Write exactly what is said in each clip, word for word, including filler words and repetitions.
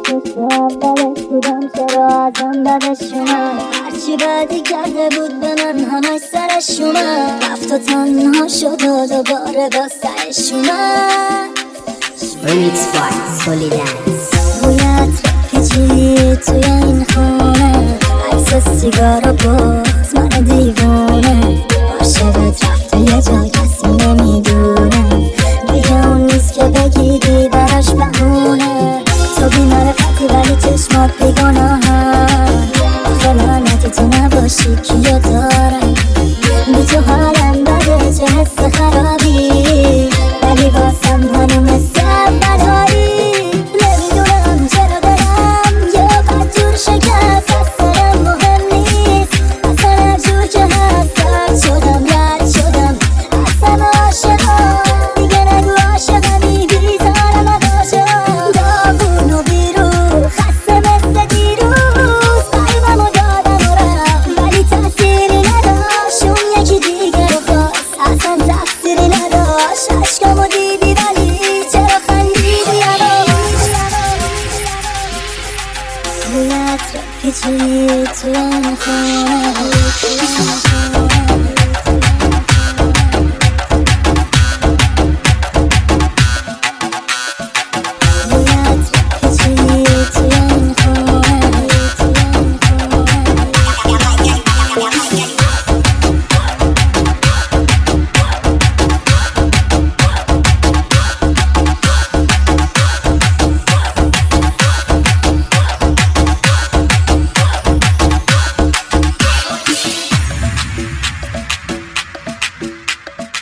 پشت اولش بودم چرا ازم بدش اومد. هرچی بدی کرده بود به من همش سرش اومد. رفت و تنها شد و دوباره با سرش اومد. Remix by Solidance. باید پیچی توی این خونه، عکس سیگار و باز من دیوونه. عاشقت رفته یه جا کسی نمیدونه، دیگه اون نیست که بگیدی براش بهونه. تو بی معرفتی ولی چشمات بیگناهم. آخه لعنتی تو نباشی کیو دارم. بی تو حالم بده چه حس خرابی، ولی باسم هنو مثل اولایی. نمیدونم چرا دارم یه بدجور شکست از سرم مهم نیست. اصلا هر جور که هست رد شدم رد شدم اصلا عاشقم. دیگه نگو عاشقمی بیزارم از عاشقم. داغون و بیرون خسته مثل دیروز، قلبمو دادم و رفت ولی تأثیری نداشت. اون یکی دیگه رو خواست اصلا تقصیری نداشت. عشقمو دیدی ولی چرا خندیدی یواش. رویت رو پیچی توی این خونه،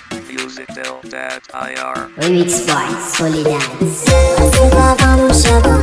Remix by Solidance. واسه دوام شبا